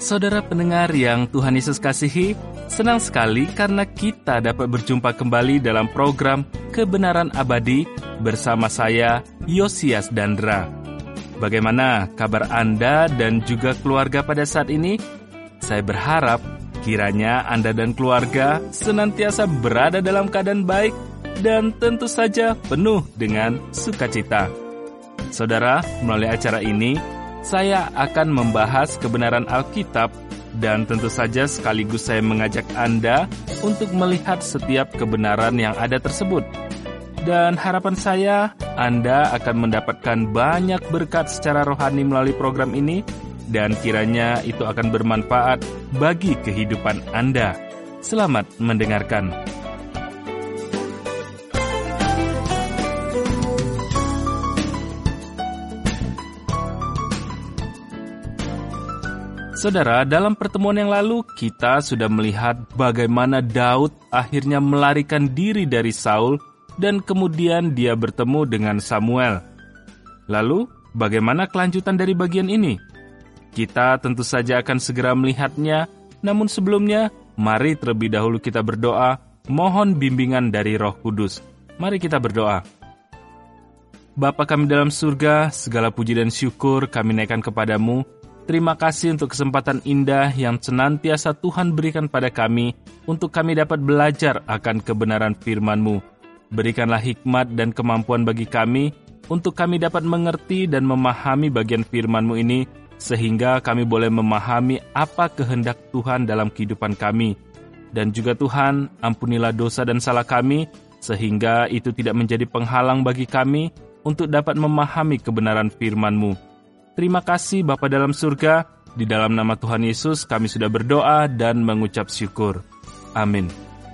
Saudara pendengar yang Tuhan Yesus kasihi, senang sekali karena kita dapat berjumpa kembali dalam program Kebenaran Abadi bersama saya, Yosias Dandra. Bagaimana kabar Anda dan juga keluarga pada saat ini? Saya berharap kiranya Anda dan keluarga senantiasa berada dalam keadaan baik dan tentu saja penuh dengan sukacita. Saudara, melalui acara ini, saya akan membahas kebenaran Alkitab dan tentu saja sekaligus saya mengajak Anda untuk melihat setiap kebenaran yang ada tersebut. Dan harapan saya, Anda akan mendapatkan banyak berkat secara rohani melalui program ini dan kiranya itu akan bermanfaat bagi kehidupan Anda. Selamat mendengarkan. Saudara, dalam pertemuan yang lalu kita sudah melihat bagaimana Daud akhirnya melarikan diri dari Saul dan kemudian dia bertemu dengan Samuel. Lalu, bagaimana kelanjutan dari bagian ini? Kita tentu saja akan segera melihatnya, namun sebelumnya, mari terlebih dahulu kita berdoa, mohon bimbingan dari Roh Kudus. Mari kita berdoa. Bapa kami dalam surga, segala puji dan syukur kami naikkan kepadamu. Terima kasih untuk kesempatan indah yang senantiasa Tuhan berikan pada kami untuk kami dapat belajar akan kebenaran firman-Mu. Berikanlah hikmat dan kemampuan bagi kami untuk kami dapat mengerti dan memahami bagian firman-Mu ini sehingga kami boleh memahami apa kehendak Tuhan dalam kehidupan kami. Dan juga Tuhan, ampunilah dosa dan salah kami sehingga itu tidak menjadi penghalang bagi kami untuk dapat memahami kebenaran firman-Mu. Terima kasih Bapa dalam surga, di dalam nama Tuhan Yesus kami sudah berdoa dan mengucap syukur. Amin.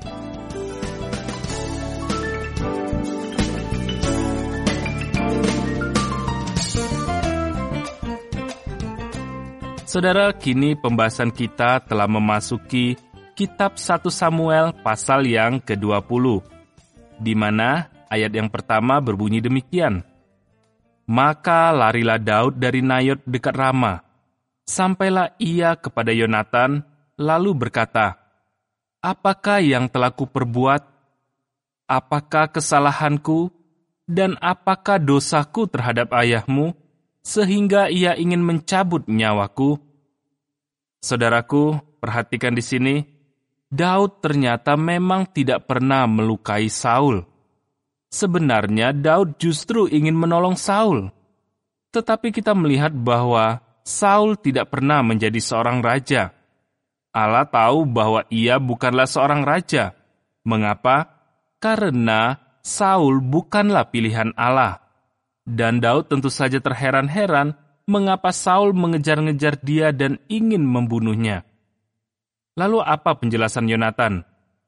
Saudara, kini pembahasan kita telah memasuki kitab 1 Samuel pasal yang ke-20, di mana ayat yang pertama berbunyi demikian. Maka larilah Daud dari Nayot dekat Rama. Sampailah ia kepada Yonatan, lalu berkata, apakah yang telah kuperbuat? Apakah kesalahanku? Dan apakah dosaku terhadap ayahmu, sehingga ia ingin mencabut nyawaku? Saudaraku, perhatikan di sini, Daud ternyata memang tidak pernah melukai Saul. Sebenarnya Daud justru ingin menolong Saul. Tetapi kita melihat bahwa Saul tidak pernah menjadi seorang raja. Allah tahu bahwa ia bukanlah seorang raja. Mengapa? Karena Saul bukanlah pilihan Allah. Dan Daud tentu saja terheran-heran mengapa Saul mengejar-ngejar dia dan ingin membunuhnya. Lalu apa penjelasan Yonatan?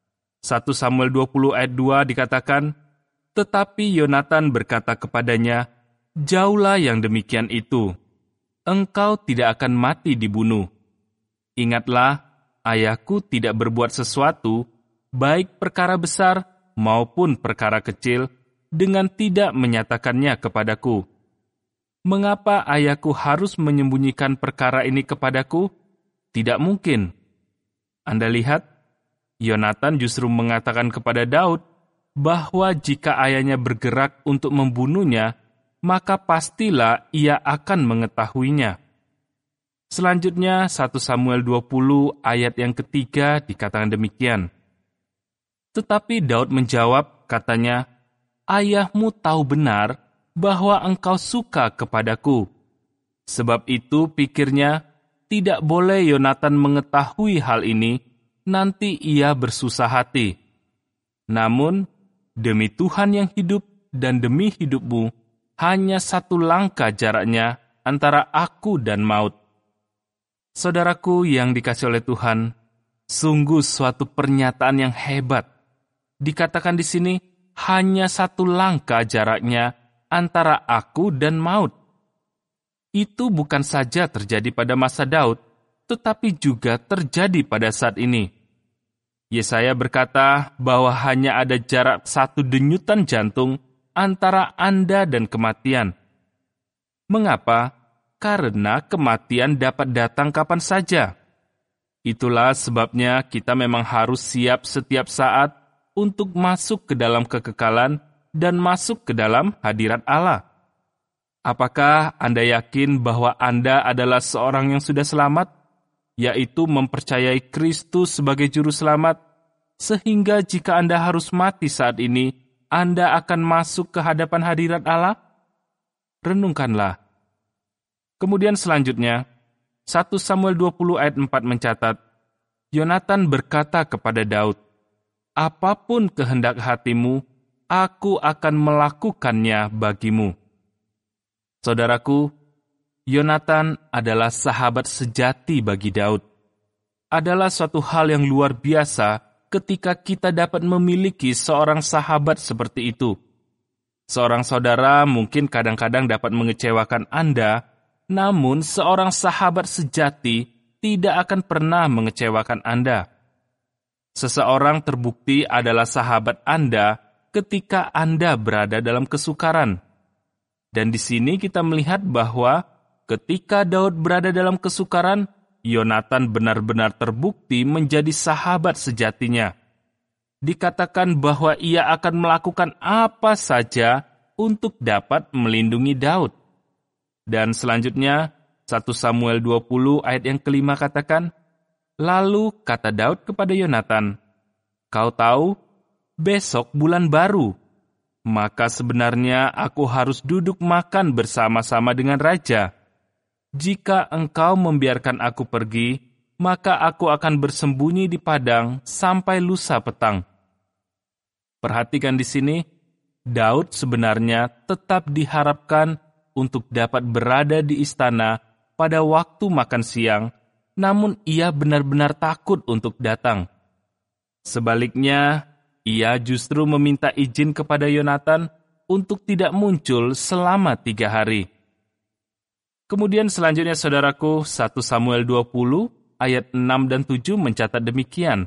1 Samuel 20 ayat 2 dikatakan, tetapi Yonatan berkata kepadanya, jauhlah yang demikian itu. Engkau tidak akan mati dibunuh. Ingatlah, ayahku tidak berbuat sesuatu, baik perkara besar maupun perkara kecil, dengan tidak menyatakannya kepadaku. Mengapa ayahku harus menyembunyikan perkara ini kepadaku? Tidak mungkin. Anda lihat, Yonatan justru mengatakan kepada Daud, bahwa jika ayahnya bergerak untuk membunuhnya, maka pastilah ia akan mengetahuinya. Selanjutnya, 1 Samuel 20 ayat yang ketiga dikatakan demikian. Tetapi Daud menjawab, katanya, ayahmu tahu benar bahwa engkau suka kepadaku. Sebab itu pikirnya, tidak boleh Yonatan mengetahui hal ini, nanti ia bersusah hati. Namun, demi Tuhan yang hidup dan demi hidupmu, hanya satu langkah jaraknya antara aku dan maut. Saudaraku yang dikasihi oleh Tuhan, sungguh suatu pernyataan yang hebat. Dikatakan di sini, hanya satu langkah jaraknya antara aku dan maut. Itu bukan saja terjadi pada masa Daud, tetapi juga terjadi pada saat ini. Yesaya berkata bahwa hanya ada jarak 1 denyutan jantung antara Anda dan kematian. Mengapa? Karena kematian dapat datang kapan saja. Itulah sebabnya kita memang harus siap setiap saat untuk masuk ke dalam kekekalan dan masuk ke dalam hadirat Allah. Apakah Anda yakin bahwa Anda adalah seorang yang sudah selamat, yaitu mempercayai Kristus sebagai juru selamat, sehingga jika Anda harus mati saat ini, Anda akan masuk ke hadapan hadirat Allah? Renungkanlah. Kemudian selanjutnya, 1 Samuel 20 ayat 4 mencatat, Yonatan berkata kepada Daud, "Apapun kehendak hatimu, aku akan melakukannya bagimu." Saudaraku, Yonatan adalah sahabat sejati bagi Daud. Adalah suatu hal yang luar biasa ketika kita dapat memiliki seorang sahabat seperti itu. Seorang saudara mungkin kadang-kadang dapat mengecewakan Anda, namun seorang sahabat sejati tidak akan pernah mengecewakan Anda. Seseorang terbukti adalah sahabat Anda ketika Anda berada dalam kesukaran. Dan di sini kita melihat bahwa ketika Daud berada dalam kesukaran, Yonatan benar-benar terbukti menjadi sahabat sejatinya. Dikatakan bahwa ia akan melakukan apa saja untuk dapat melindungi Daud. Dan selanjutnya, 1 Samuel 20 ayat yang kelima katakan, "Lalu kata Daud kepada Yonatan, 'Kau tahu, besok bulan baru, maka sebenarnya aku harus duduk makan bersama-sama dengan raja. Jika engkau membiarkan aku pergi, maka aku akan bersembunyi di padang sampai lusa petang.'" Perhatikan di sini, Daud sebenarnya tetap diharapkan untuk dapat berada di istana pada waktu makan siang, namun ia benar-benar takut untuk datang. Sebaliknya, ia justru meminta izin kepada Yonatan untuk tidak muncul selama 3 hari. Kemudian selanjutnya saudaraku, 1 Samuel 20 ayat 6 dan 7 mencatat demikian.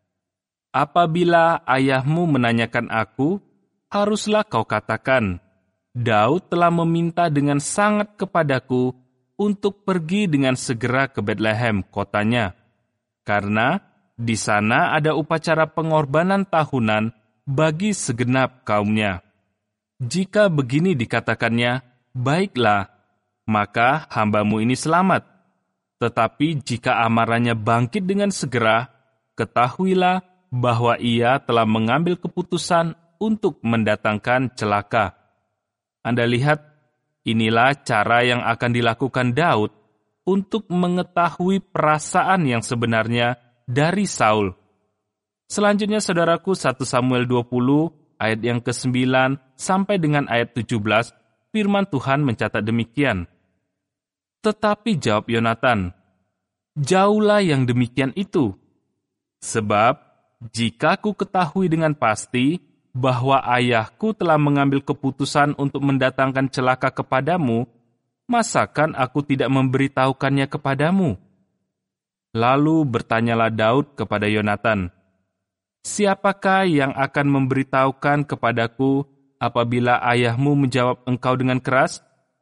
"Apabila ayahmu menanyakan aku, haruslah kau katakan, Daud telah meminta dengan sangat kepadaku untuk pergi dengan segera ke Betlehem, kotanya, karena di sana ada upacara pengorbanan tahunan bagi segenap kaumnya. Jika begini dikatakannya, baiklah, maka hambamu ini selamat. Tetapi jika amarahnya bangkit dengan segera, ketahuilah bahwa ia telah mengambil keputusan untuk mendatangkan celaka." Anda lihat, inilah cara yang akan dilakukan Daud untuk mengetahui perasaan yang sebenarnya dari Saul. Selanjutnya saudaraku, 1 Samuel 20 ayat yang ke-9 sampai dengan ayat 17, firman Tuhan mencatat demikian. "Tetapi jawab Yonatan, 'Jauhlah yang demikian itu. Sebab jika ku ketahui dengan pasti bahwa ayahku telah mengambil keputusan untuk mendatangkan celaka kepadamu, masakan aku tidak memberitahukannya kepadamu?' Lalu bertanyalah Daud kepada Yonatan, 'Siapakah yang akan memberitahukan kepadaku apabila ayahmu menjawab engkau dengan keras?'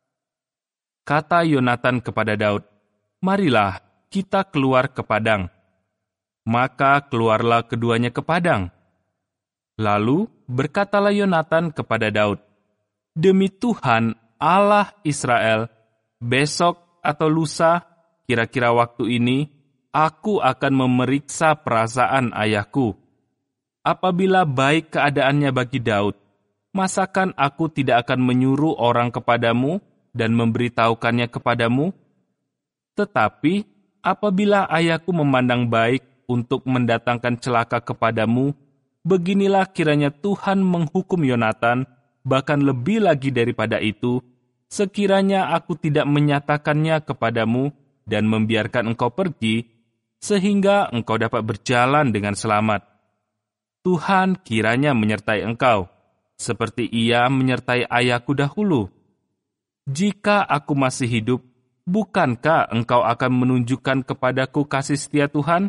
Kata Yonatan kepada Daud, 'Marilah kita keluar ke padang.' Maka keluarlah keduanya ke padang. Lalu berkatalah Yonatan kepada Daud, 'Demi Tuhan Allah Israel, besok atau lusa, kira-kira waktu ini, aku akan memeriksa perasaan ayahku. Apabila baik keadaannya bagi Daud, masakan aku tidak akan menyuruh orang kepadamu dan memberitahukannya kepadamu? Tetapi apabila ayahku memandang baik untuk mendatangkan celaka kepadamu, beginilah kiranya Tuhan menghukum Yonatan, bahkan lebih lagi daripada itu, sekiranya aku tidak menyatakannya kepadamu dan membiarkan engkau pergi, sehingga engkau dapat berjalan dengan selamat. Tuhan kiranya menyertai engkau, seperti ia menyertai ayahku dahulu. Jika aku masih hidup, bukankah engkau akan menunjukkan kepadaku kasih setia Tuhan?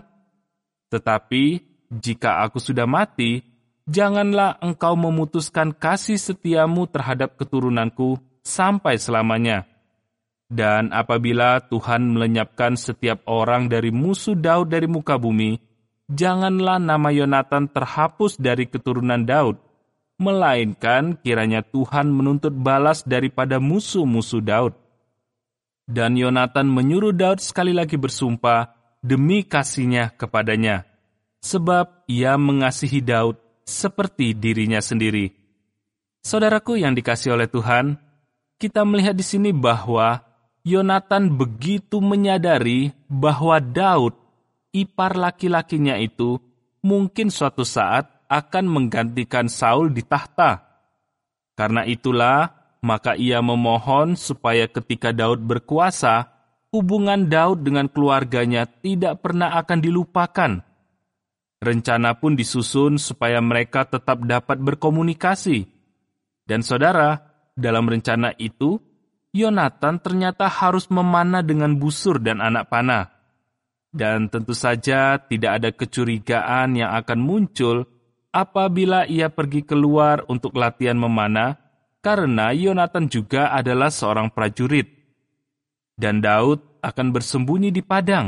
Tetapi jika aku sudah mati, janganlah engkau memutuskan kasih setiamu terhadap keturunanku sampai selamanya. Dan apabila Tuhan melenyapkan setiap orang dari musuh Daud dari muka bumi, janganlah nama Yonatan terhapus dari keturunan Daud, melainkan kiranya Tuhan menuntut balas daripada musuh-musuh Daud. Dan Yonatan menyuruh Daud sekali lagi bersumpah demi kasihnya kepadanya, sebab ia mengasihi Daud seperti dirinya sendiri. Saudaraku yang dikasihi oleh Tuhan, kita melihat di sini bahwa Yonatan begitu menyadari bahwa Daud, ipar laki-lakinya itu, mungkin suatu saat akan menggantikan Saul di tahta. Karena itulah, maka ia memohon supaya ketika Daud berkuasa, hubungan Daud dengan keluarganya tidak pernah akan dilupakan. Rencana pun disusun supaya mereka tetap dapat berkomunikasi. Dan saudara, dalam rencana itu, Yonatan ternyata harus memanah dengan busur dan anak panah. Dan tentu saja tidak ada kecurigaan yang akan muncul apabila ia pergi keluar untuk latihan memanah, karena Yonatan juga adalah seorang prajurit. Dan Daud akan bersembunyi di padang.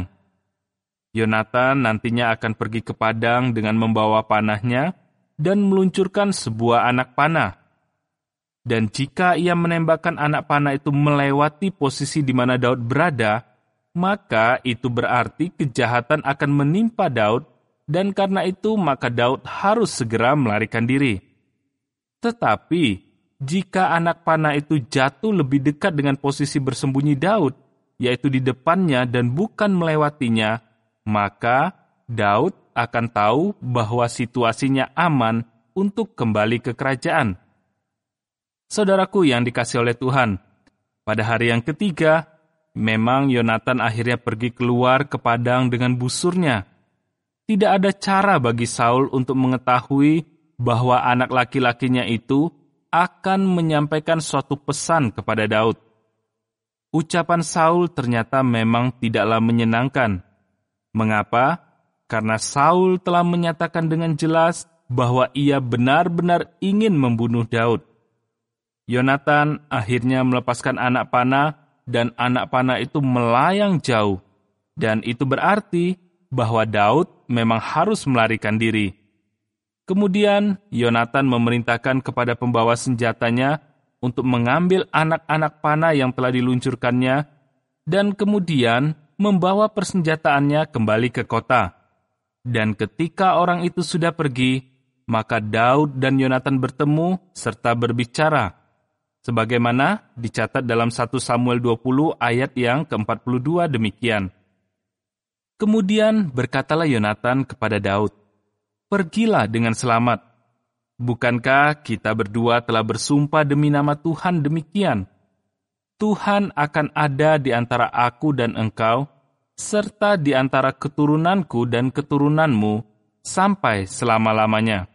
Yonatan nantinya akan pergi ke padang dengan membawa panahnya dan meluncurkan sebuah anak panah. Dan jika ia menembakkan anak panah itu melewati posisi di mana Daud berada, maka itu berarti kejahatan akan menimpa Daud, dan karena itu maka Daud harus segera melarikan diri. Tetapi, jika anak panah itu jatuh lebih dekat dengan posisi bersembunyi Daud, yaitu di depannya dan bukan melewatinya, maka Daud akan tahu bahwa situasinya aman untuk kembali ke kerajaan. Saudaraku yang dikasihi oleh Tuhan, pada hari yang ketiga, memang Yonatan akhirnya pergi keluar ke padang dengan busurnya. Tidak ada cara bagi Saul untuk mengetahui bahwa anak laki-lakinya itu akan menyampaikan suatu pesan kepada Daud. Ucapan Saul ternyata memang tidaklah menyenangkan. Mengapa? Karena Saul telah menyatakan dengan jelas bahwa ia benar-benar ingin membunuh Daud. Yonatan akhirnya melepaskan anak panah dan anak panah itu melayang jauh. Dan itu berarti bahwa Daud memang harus melarikan diri. Kemudian Yonatan memerintahkan kepada pembawa senjatanya untuk mengambil anak-anak panah yang telah diluncurkannya dan kemudian membawa persenjataannya kembali ke kota. Dan ketika orang itu sudah pergi, maka Daud dan Yonatan bertemu serta berbicara. Sebagaimana dicatat dalam 1 Samuel 20 ayat yang ke-42 demikian. Kemudian berkatalah Yonatan kepada Daud, "Pergilah dengan selamat. Bukankah kita berdua telah bersumpah demi nama Tuhan demikian? Tuhan akan ada di antara aku dan engkau, serta di antara keturunanku dan keturunanmu, sampai selama-lamanya."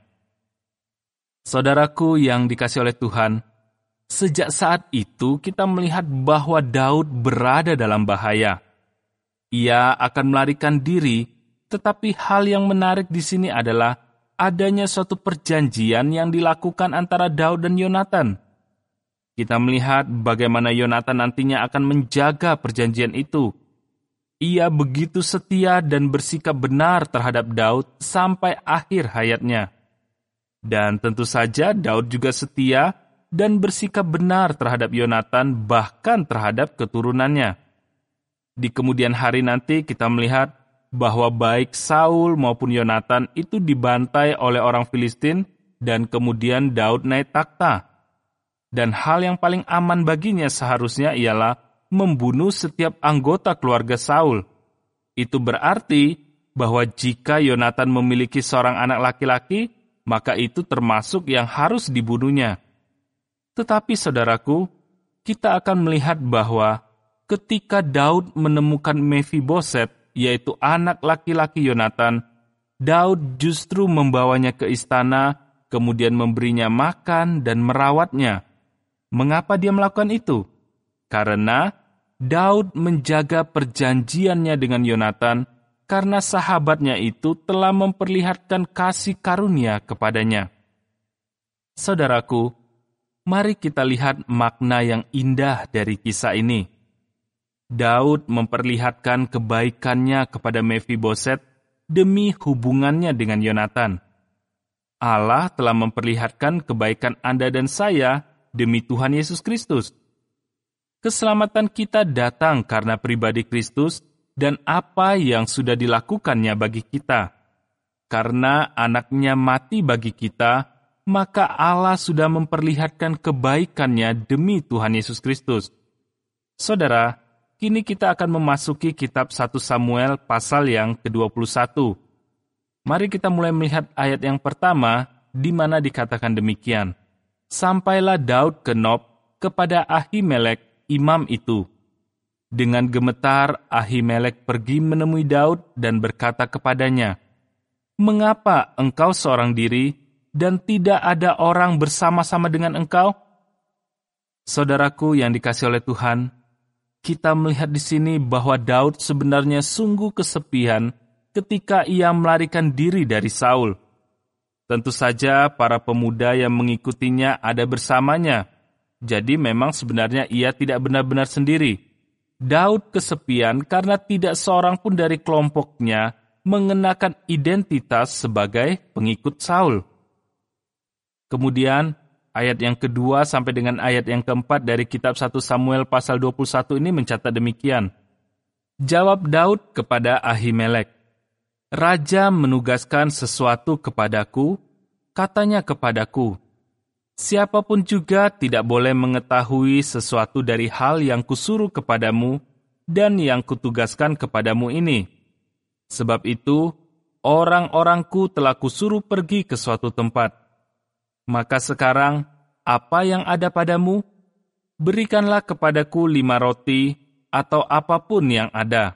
Saudaraku yang dikasihi oleh Tuhan, sejak saat itu kita melihat bahwa Daud berada dalam bahaya. Ia akan melarikan diri, tetapi hal yang menarik di sini adalah adanya suatu perjanjian yang dilakukan antara Daud dan Yonatan. Kita melihat bagaimana Yonatan nantinya akan menjaga perjanjian itu. Ia begitu setia dan bersikap benar terhadap Daud sampai akhir hayatnya. Dan tentu saja Daud juga setia dan bersikap benar terhadap Yonatan, bahkan terhadap keturunannya. Di kemudian hari nanti kita melihat bahwa baik Saul maupun Yonatan itu dibantai oleh orang Filistin dan kemudian Daud naik takhta. Dan hal yang paling aman baginya seharusnya ialah membunuh setiap anggota keluarga Saul. Itu berarti bahwa jika Yonatan memiliki seorang anak laki-laki, maka itu termasuk yang harus dibunuhnya. Tetapi saudaraku, kita akan melihat bahwa ketika Daud menemukan Mephiboset, yaitu anak laki-laki Yonatan, Daud justru membawanya ke istana, kemudian memberinya makan dan merawatnya. Mengapa dia melakukan itu? Karena Daud menjaga perjanjiannya dengan Yonatan, karena sahabatnya itu telah memperlihatkan kasih karunia kepadanya. Saudaraku, mari kita lihat makna yang indah dari kisah ini. Daud memperlihatkan kebaikannya kepada Mephiboset demi hubungannya dengan Yonatan. Allah telah memperlihatkan kebaikan Anda dan saya demi Tuhan Yesus Kristus. Keselamatan kita datang karena pribadi Kristus dan apa yang sudah dilakukannya bagi kita. Karena anaknya mati bagi kita, maka Allah sudah memperlihatkan kebaikannya demi Tuhan Yesus Kristus. Saudara, kini kita akan memasuki kitab 1 Samuel pasal yang ke-21. Mari kita mulai melihat ayat yang pertama, di mana dikatakan demikian. Sampailah Daud ke Nob kepada Ahimelek, imam itu. Dengan gemetar, Ahimelek pergi menemui Daud dan berkata kepadanya, "Mengapa engkau seorang diri dan tidak ada orang bersama-sama dengan engkau?" Saudaraku yang dikasihi oleh Tuhan, kita melihat di sini bahwa Daud sebenarnya sungguh kesepian ketika ia melarikan diri dari Saul. Tentu saja para pemuda yang mengikutinya ada bersamanya, jadi memang sebenarnya ia tidak benar-benar sendiri. Daud kesepian karena tidak seorang pun dari kelompoknya mengenakan identitas sebagai pengikut Saul. Kemudian, ayat yang kedua sampai dengan ayat yang keempat dari kitab 1 Samuel pasal 21 ini mencatat demikian. Jawab Daud kepada Ahimelek, "Raja menugaskan sesuatu kepadaku, katanya kepadaku, siapapun juga tidak boleh mengetahui sesuatu dari hal yang kusuruh kepadamu dan yang kutugaskan kepadamu ini. Sebab itu, orang-orangku telah kusuruh pergi ke suatu tempat. Maka sekarang, apa yang ada padamu? Berikanlah kepadaku 5 roti atau apapun yang ada."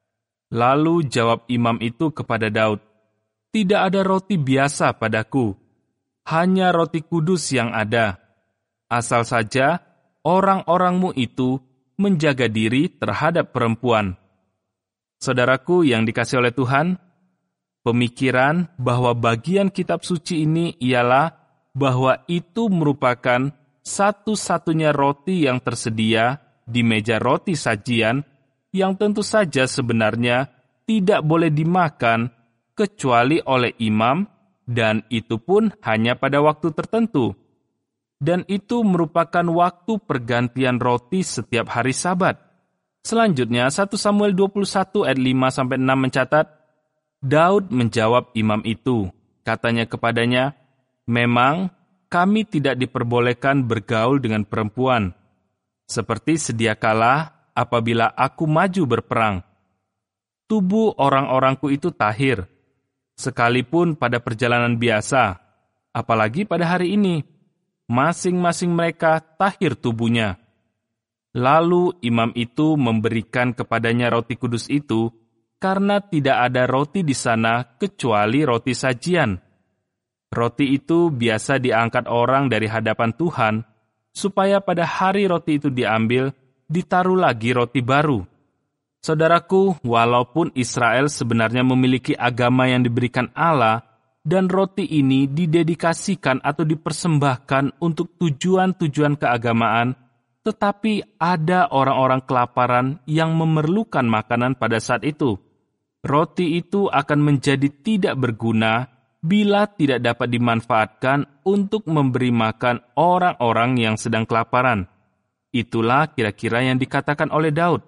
Lalu jawab imam itu kepada Daud, "Tidak ada roti biasa padaku, hanya roti kudus yang ada. Asal saja orang-orangmu itu menjaga diri terhadap perempuan." Saudaraku yang dikasihi oleh Tuhan, pemikiran bahwa bagian kitab suci ini ialah bahwa itu merupakan satu-satunya roti yang tersedia di meja roti sajian yang tentu saja sebenarnya tidak boleh dimakan kecuali oleh imam, dan itu pun hanya pada waktu tertentu. Dan itu merupakan waktu pergantian roti setiap hari Sabat. Selanjutnya, 1 Samuel 21 ayat 5-6 mencatat, Daud menjawab imam itu. Katanya kepadanya, "Memang kami tidak diperbolehkan bergaul dengan perempuan, seperti sedia kala apabila aku maju berperang. Tubuh orang-orangku itu tahir, sekalipun pada perjalanan biasa, apalagi pada hari ini, masing-masing mereka tahir tubuhnya." Lalu imam itu memberikan kepadanya roti kudus itu, karena tidak ada roti di sana kecuali roti sajian. Roti itu biasa diangkat orang dari hadapan Tuhan, supaya pada hari roti itu diambil, ditaruh lagi roti baru. Saudaraku, walaupun Israel sebenarnya memiliki agama yang diberikan Allah, dan roti ini didedikasikan atau dipersembahkan untuk tujuan-tujuan keagamaan, tetapi ada orang-orang kelaparan yang memerlukan makanan pada saat itu. Roti itu akan menjadi tidak berguna bila tidak dapat dimanfaatkan untuk memberi makan orang-orang yang sedang kelaparan. Itulah kira-kira yang dikatakan oleh Daud.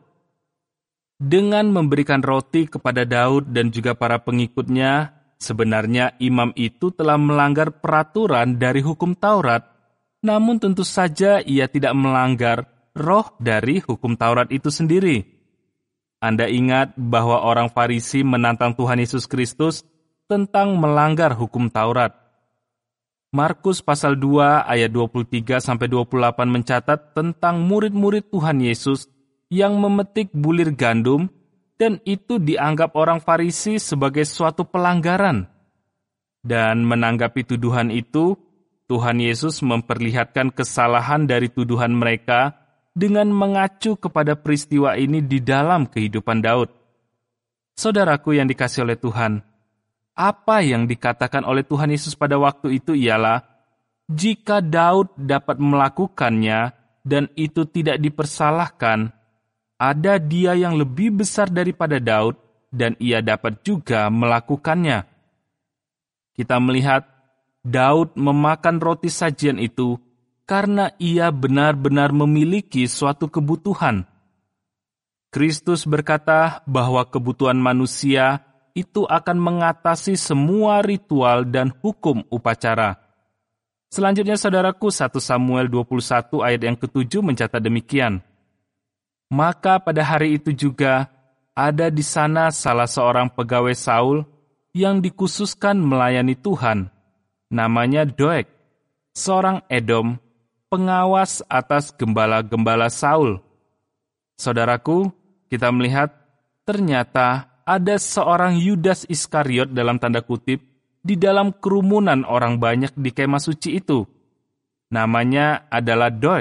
Dengan memberikan roti kepada Daud dan juga para pengikutnya, sebenarnya imam itu telah melanggar peraturan dari hukum Taurat. Namun tentu saja ia tidak melanggar roh dari hukum Taurat itu sendiri. Anda ingat bahwa orang Farisi menantang Tuhan Yesus Kristus tentang melanggar hukum Taurat. Markus pasal 2 ayat 23-28 mencatat tentang murid-murid Tuhan Yesus yang memetik bulir gandum, dan itu dianggap orang Farisi sebagai suatu pelanggaran. Dan menanggapi tuduhan itu, Tuhan Yesus memperlihatkan kesalahan dari tuduhan mereka dengan mengacu kepada peristiwa ini di dalam kehidupan Daud. Saudaraku yang dikasihi oleh Tuhan, apa yang dikatakan oleh Tuhan Yesus pada waktu itu ialah, jika Daud dapat melakukannya dan itu tidak dipersalahkan, ada Dia yang lebih besar daripada Daud, dan Ia dapat juga melakukannya. Kita melihat Daud memakan roti sajian itu karena ia benar-benar memiliki suatu kebutuhan. Kristus berkata bahwa kebutuhan manusia itu akan mengatasi semua ritual dan hukum upacara. Selanjutnya, saudaraku, 1 Samuel 21 ayat yang ke-7 mencatat demikian. Maka pada hari itu juga ada di sana salah seorang pegawai Saul yang dikhususkan melayani Tuhan, namanya Doeg, seorang Edom, pengawas atas gembala-gembala Saul. Saudaraku, kita melihat ternyata ada seorang Yudas Iskariot dalam tanda kutip di dalam kerumunan orang banyak di kemah suci itu. Namanya adalah Doeg.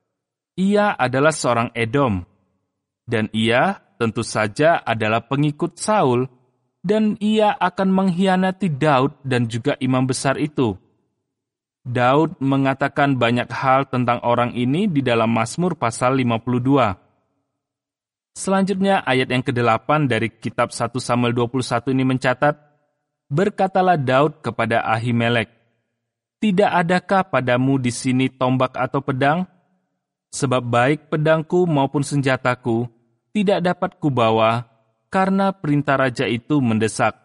Ia adalah seorang Edom, dan ia tentu saja adalah pengikut Saul, dan ia akan mengkhianati Daud dan juga imam besar itu. Daud mengatakan banyak hal tentang orang ini di dalam Mazmur pasal 52. Selanjutnya ayat yang ke-8 dari kitab 1 Samuel 21 ini mencatat, berkatalah Daud kepada Ahimelek, tidak adakah padamu di sini tombak atau pedang? Sebab baik pedangku maupun senjataku tidak dapat kubawa, karena perintah raja itu mendesak.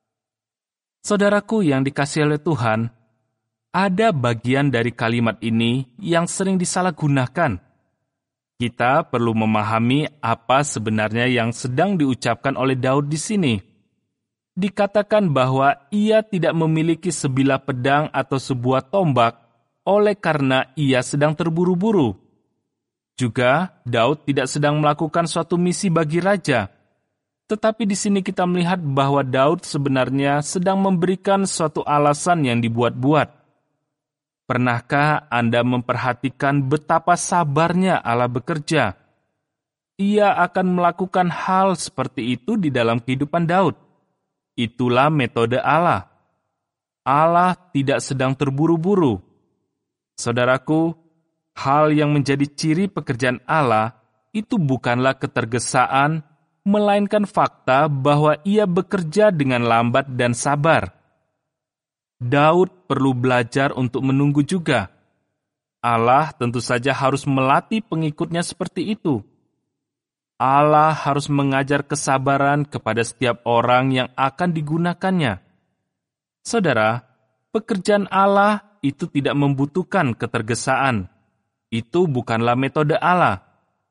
Saudaraku yang dikasihi oleh Tuhan, ada bagian dari kalimat ini yang sering disalahgunakan. Kita perlu memahami apa sebenarnya yang sedang diucapkan oleh Daud di sini. Dikatakan bahwa ia tidak memiliki sebilah pedang atau sebuah tombak oleh karena ia sedang terburu-buru. Juga, Daud tidak sedang melakukan suatu misi bagi raja. Tetapi di sini kita melihat bahwa Daud sebenarnya sedang memberikan suatu alasan yang dibuat-buat. Pernahkah Anda memperhatikan betapa sabarnya Allah bekerja? Ia akan melakukan hal seperti itu di dalam kehidupan Daud. Itulah metode Allah. Allah tidak sedang terburu-buru. Saudaraku, hal yang menjadi ciri pekerjaan Allah itu bukanlah ketergesaan, melainkan fakta bahwa Ia bekerja dengan lambat dan sabar. Daud perlu belajar untuk menunggu juga. Allah tentu saja harus melatih pengikutnya seperti itu. Allah harus mengajar kesabaran kepada setiap orang yang akan digunakannya. Saudara, pekerjaan Allah itu tidak membutuhkan ketergesaan. Itu bukanlah metode Allah.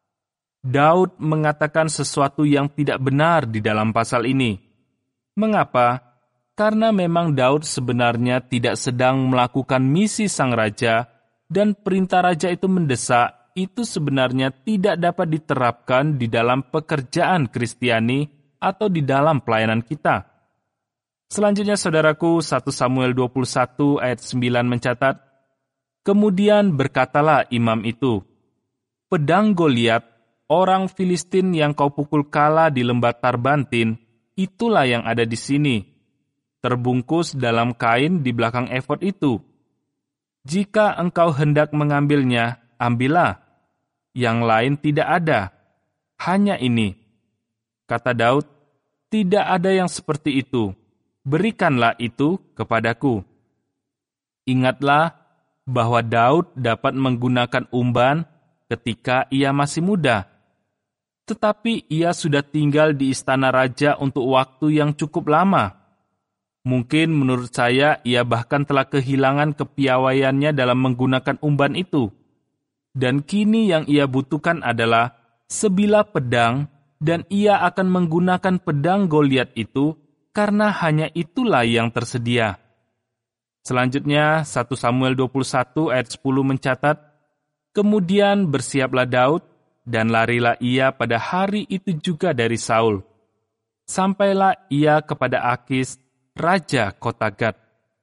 Daud mengatakan sesuatu yang tidak benar di dalam pasal ini. Mengapa? Karena memang Daud sebenarnya tidak sedang melakukan misi sang raja, dan perintah raja itu mendesak, itu sebenarnya tidak dapat diterapkan di dalam pekerjaan Kristiani atau di dalam pelayanan kita. Selanjutnya, saudaraku, 1 Samuel 21 ayat 9 mencatat, kemudian berkatalah imam itu, pedang Goliat, orang Filistin yang kau pukul kalah di lembah Tarbantin, itulah yang ada di sini, terbungkus dalam kain di belakang efod itu. Jika engkau hendak mengambilnya, ambillah. Yang lain tidak ada, hanya ini. Kata Daud, tidak ada yang seperti itu. Berikanlah itu kepadaku. Ingatlah bahwa Daud dapat menggunakan umban ketika ia masih muda. Tetapi ia sudah tinggal di istana raja untuk waktu yang cukup lama. Mungkin menurut saya ia bahkan telah kehilangan kepiawaiannya dalam menggunakan umban itu. Dan kini yang ia butuhkan adalah sebilah pedang, dan ia akan menggunakan pedang Goliat itu karena hanya itulah yang tersedia. Selanjutnya 1 Samuel 21 ayat 10 mencatat, kemudian bersiaplah Daud, dan larilah ia pada hari itu juga dari Saul. Sampailah ia kepada Akis, raja kota Gad.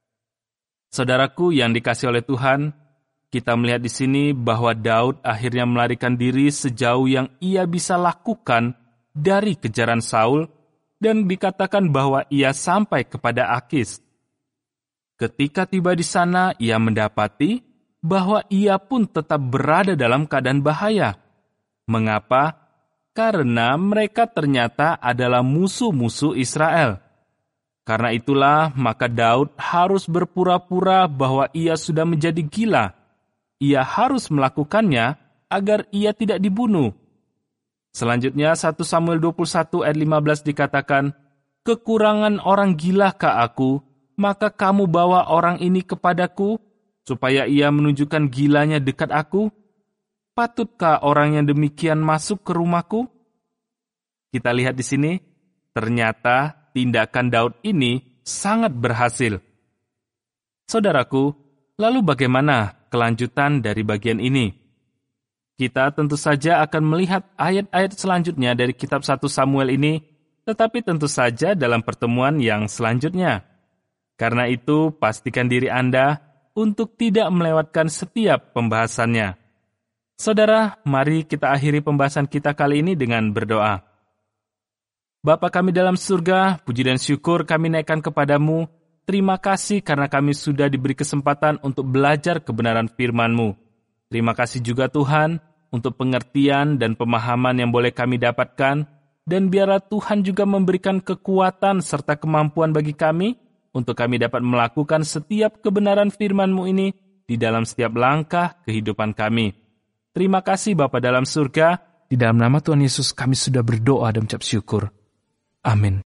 Saudaraku yang dikasihi oleh Tuhan, kita melihat di sini bahwa Daud akhirnya melarikan diri sejauh yang ia bisa lakukan dari kejaran Saul, dan dikatakan bahwa ia sampai kepada Akis. Ketika tiba di sana, ia mendapati bahwa ia pun tetap berada dalam keadaan bahaya. Mengapa? karena mereka ternyata adalah musuh-musuh Israel. Karena itulah, maka Daud harus berpura-pura bahwa ia sudah menjadi gila. Ia harus melakukannya agar ia tidak dibunuh. Selanjutnya 1 Samuel 21 ayat 15 dikatakan, "Kekurangan orang gilakah aku, maka kamu bawa orang ini kepadaku, supaya ia menunjukkan gilanya dekat aku? Patutkah orang yang demikian masuk ke rumahku?" Kita lihat di sini, ternyata tindakan Daud ini sangat berhasil. Saudaraku, lalu bagaimana kelanjutan dari bagian ini? Kita tentu saja akan melihat ayat-ayat selanjutnya dari kitab 1 Samuel ini, tetapi tentu saja dalam pertemuan yang selanjutnya. Karena itu, pastikan diri Anda untuk tidak melewatkan setiap pembahasannya. Saudara, mari kita akhiri pembahasan kita kali ini dengan berdoa. Bapa kami dalam surga, puji dan syukur kami naikkan kepadamu. Terima kasih karena kami sudah diberi kesempatan untuk belajar kebenaran firman-Mu. Terima kasih juga Tuhan untuk pengertian dan pemahaman yang boleh kami dapatkan, dan biarlah Tuhan juga memberikan kekuatan serta kemampuan bagi kami untuk kami dapat melakukan setiap kebenaran firman-Mu ini di dalam setiap langkah kehidupan kami. Terima kasih Bapa dalam surga, di dalam nama Tuhan Yesus kami sudah berdoa dan mengucap syukur. Amin.